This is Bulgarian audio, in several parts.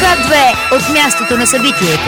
К2 от мястото на събитието.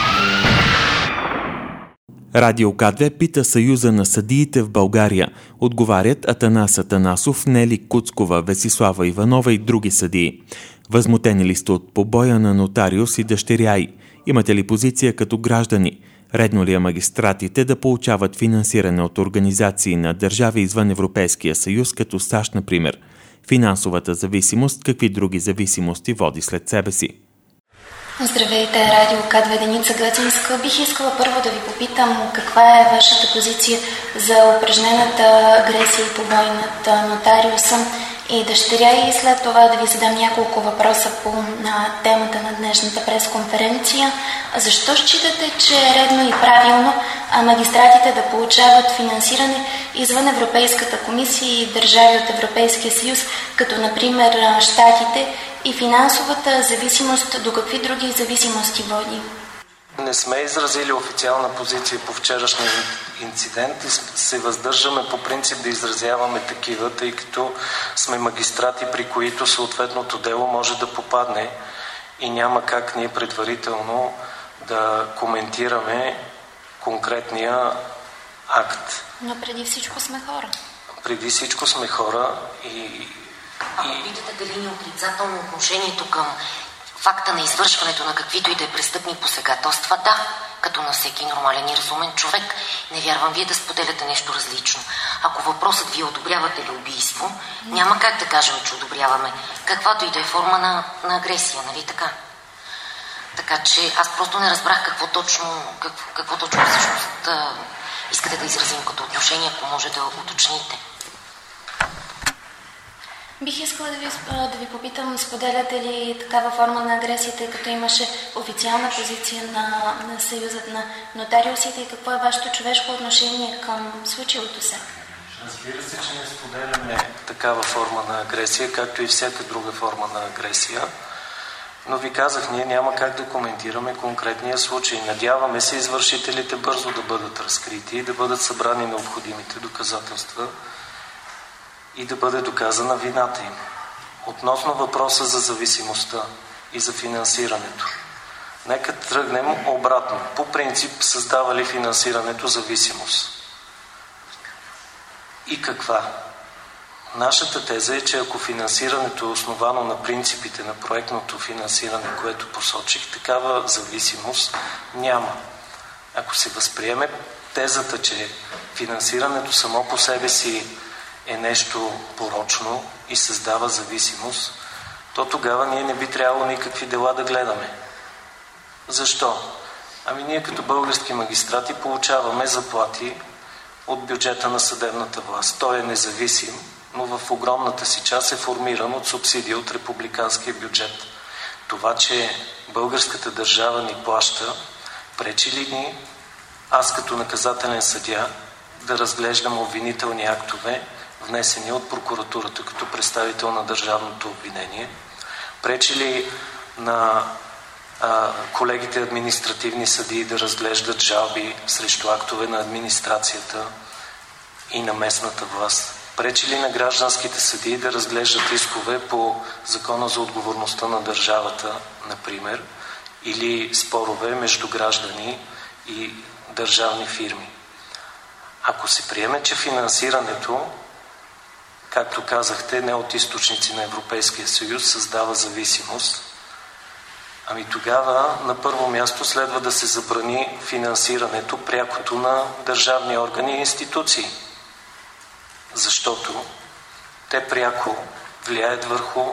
Радио К2 пита Съюза на съдиите в България. Отговарят Атанас Атанасов, Нели Куцкова, Весислава Иванова и други съдии. Възмутени ли сте от побоя на нотариус и дъщеря й? Имате ли позиция като граждани? Редно ли е магистратите да получават финансиране от организации на държави извън Европейския съюз, като САЩ, например? Финансовата зависимост, какви други зависимости води след себе си? Здравейте, радио К2, Деница Гъцинска. Бих искала първо да ви попитам каква е вашата позиция за упражнената агресия и побой над нотариуса и дъщеря и след това да ви задам няколко въпроса по темата на днешната пресконференция. Защо считате, че е редно и правилно магистратите да получават финансиране извън Европейската комисия и държави от Европейския съюз, като например Щатите, и финансовата зависимост до какви други зависимости води? Не сме изразили официална позиция по вчерашния инцидент и се въздържаме по принцип да изразяваме такива, тъй като сме магистрати, при които съответното дело може да попадне и няма как ние предварително да коментираме конкретния акт. Но преди всичко сме хора. Преди всичко сме хора Ако питате дали ни отрицателно отношението към факта на извършването на каквито и да е престъпни посегателства, да, като на всеки нормален и разумен човек. Не вярвам вие да споделяте нещо различно. Ако въпросът ви одобрявате ли убийство, няма как да кажем, че одобряваме каквато и да е форма на агресия, нали така? Така че аз просто не разбрах какво точно всъщност искате да изразим като отношение, ако може да уточните. Бих искала да ви попитам, споделяте ли такава форма на агресия, тъй като имаше официална позиция на Съюзът на нотариусите, и какво е вашето човешко отношение към случилото се? Разбира се, че не споделяме такава форма на агресия, както и всяка друга форма на агресия. Но ви казах, ние няма как да коментираме конкретния случай. Надяваме се извършителите бързо да бъдат разкрити и да бъдат събрани необходимите доказателства и да бъде доказана вината им. Относно въпроса за зависимостта и за финансирането. Нека тръгнем обратно. По принцип, създава ли финансирането зависимост? И каква? Нашата теза е, че ако финансирането е основано на принципите на проектното финансиране, което посочих, такава зависимост няма. Ако се възприеме тезата, че финансирането само по себе си е нещо порочно и създава зависимост, то тогава ние не би трябвало никакви дела да гледаме. Защо? Ами ние като български магистрати получаваме заплати от бюджета на съдебната власт. Той е независим, но в огромната си част е формиран от субсидия от републиканския бюджет. Това, че българската държава ни плаща, пречи ли ни аз като наказателен съдия да разглеждам обвинителни актове, внесени от прокуратурата като представител на държавното обвинение? Пречи ли на колегите административни съдии да разглеждат жалби срещу актове на администрацията и на местната власт? Пречи ли на гражданските съдии да разглеждат искове по Закона за отговорността на държавата, например, или спорове между граждани и държавни фирми? Ако се приеме, че финансирането, както казахте, не от източници на Европейския съюз, създава зависимост, ами тогава на първо място следва да се забрани финансирането, прякото на държавни органи и институции. Защото те пряко влияят върху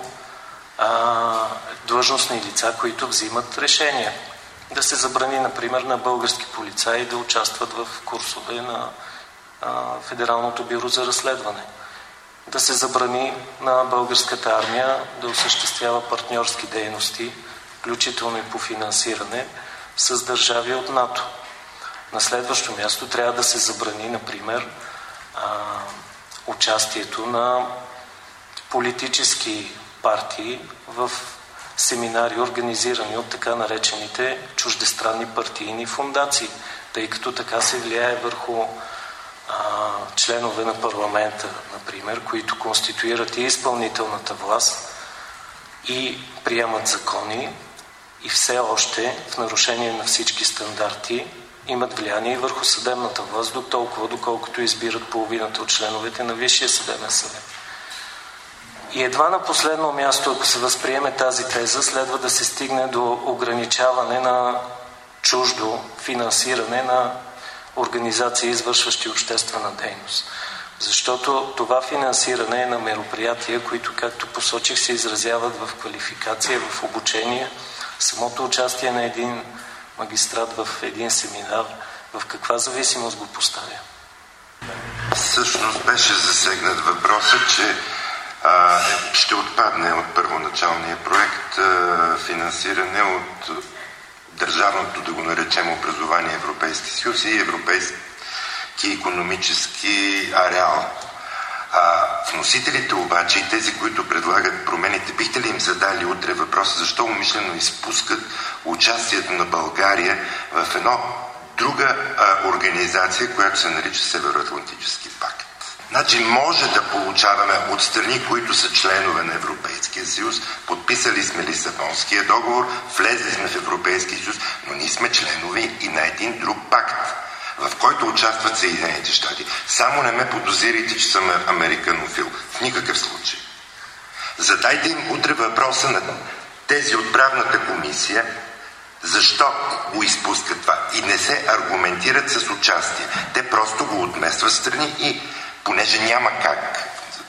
длъжностни лица, които взимат решения. Да се забрани, например, на български полицаи да участват в курсове на Федералното бюро за разследване. Да се забрани на българската армия да осъществява партньорски дейности, включително и по финансиране, с държави от НАТО. На следващо място трябва да се забрани, например, участието на политически партии в семинари, организирани от така наречените чуждестранни партийни фондации, тъй като така се влияе върху членове на парламента, например, които конституират и изпълнителната власт и приемат закони, и все още в нарушение на всички стандарти имат влияние върху съдебната власт, доколкото избират половината от членовете на Висшия съдебен съвет. И едва на последно място, ако се възприеме тази теза, следва да се стигне до ограничаване на чуждо финансиране на организации, извършващи обществена дейност. Защото това финансиране е на мероприятия, които, както посочих, се изразяват в квалификация, в обучение. Самото участие на един магистрат в един семинар, в каква зависимост го поставя? Всъщност беше засегнат въпроса, че ще отпадне от първоначалния проект финансиране от държавното, да го наречем, образование Европейски съюз и Европейски икономически ареал. Вносителите обаче и тези, които предлагат промените, бихте ли им задали утре въпроса защо умишлено изпускат участието на България в една друга организация, която се нарича Североатлантически пакт? Значи може да получаваме от страни, които са членове на Европейския съюз, подписали сме Лисабонския договор, влезли сме в Европейския съюз, но ние сме членове и на един друг пакт, в който участват Съединените щати. Само не ме подозирайте, че съм американофил. В никакъв случай. Задайте им утре въпроса на тези от правната комисия, защо го изпускат това и не се аргументират с участие. Те просто го отместват страни и понеже няма как,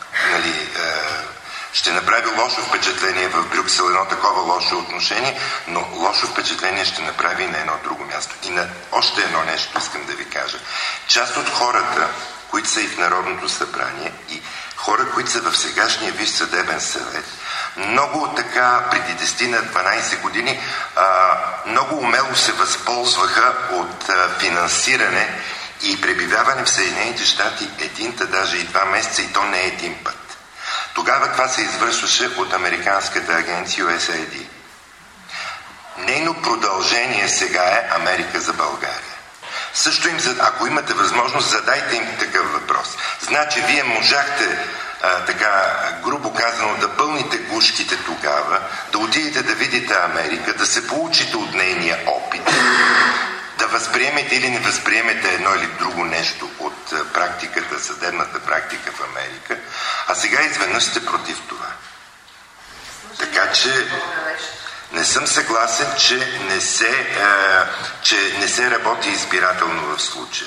ще направи лошо впечатление в Брюксел едно такова лошо отношение, но лошо впечатление ще направи и на едно друго място. И на още едно нещо искам да ви кажа. Част от хората, които са и в Народното събрание, и хора, които са в сегашния Висш съдебен съвет, много така преди 10-12 години много умело се възползваха от финансиране и пребиваване в Съединените щати даже и 2 месеца, и то не един път. Тогава това се извършваше от американската агенция USAID. Нейно продължение сега е Америка за България. Също ако имате възможност, задайте им такъв въпрос. Значи, вие можахте, така грубо казано, да пълните гушките тогава, да отидете да видите Америка, да се получите от нейния опит, да възприемете или не възприемете едно или друго нещо от практиката, съдебната практика в Америка, а сега изведнъж сте против това. Така че не съм съгласен, че не се работи избирателно в случая.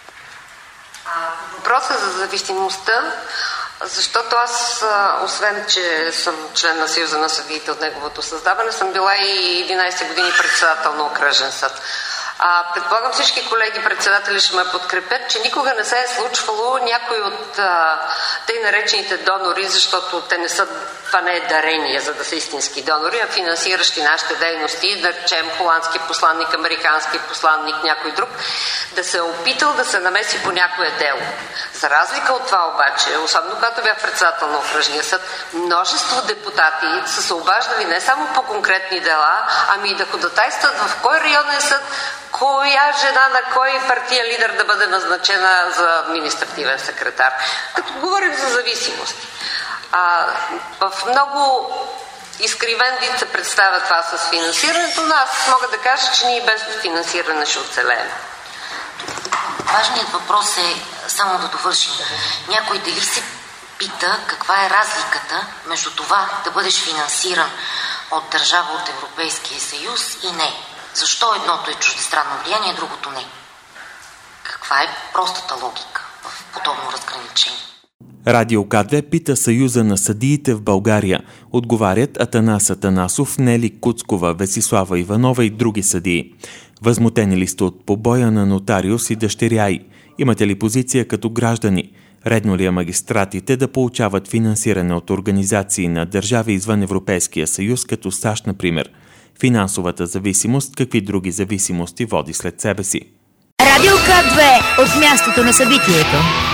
Въпросът за зависимостта, защото аз, освен че съм член на Съюза на съдиите от неговото създаване, съм била и 11 години председател на окръжен съд. Предполагам всички колеги председатели ще ме подкрепят, че никога не се е случвало някой от тъй наречените донори, защото те не са, това не е дарение, за да са истински донори, а финансиращи нашите дейности, да речем холандски посланник, американски посланник, някой друг, да се е опитал да се намеси по някое дело. За разлика от това обаче, особено когато бях председател на окръжния съд, множество депутати са се обаждали не само по конкретни дела, ами и да ходатайстват в кой районен съд, коя жена на кой партия лидер да бъде назначена за административен секретар. Като говорим за зависимости. В много изкривен вид се представя това с финансирането, но аз мога да кажа, че ние без финансиране ще оцелеем. Важният въпрос е, само да довършим, някой дали се пита каква е разликата между това да бъдеш финансиран от държава от Европейския съюз и не. Защо едното е чуждестранно влияние, другото не? Каква е простата логика в подобно разграничение? Радио К2 пита Съюза на съдиите в България. Отговарят Атанас Атанасов, Нели Куцкова, Весислава Иванова и други съдии. Възмутени ли сте от побоя на нотариус и дъщеря й? Имате ли позиция като граждани? Редно ли е магистратите да получават финансиране от организации на държави извън Европейския съюз, като САЩ, например? Финансовата зависимост, какви други зависимости води след себе си? Радио К2 от мястото на събитието.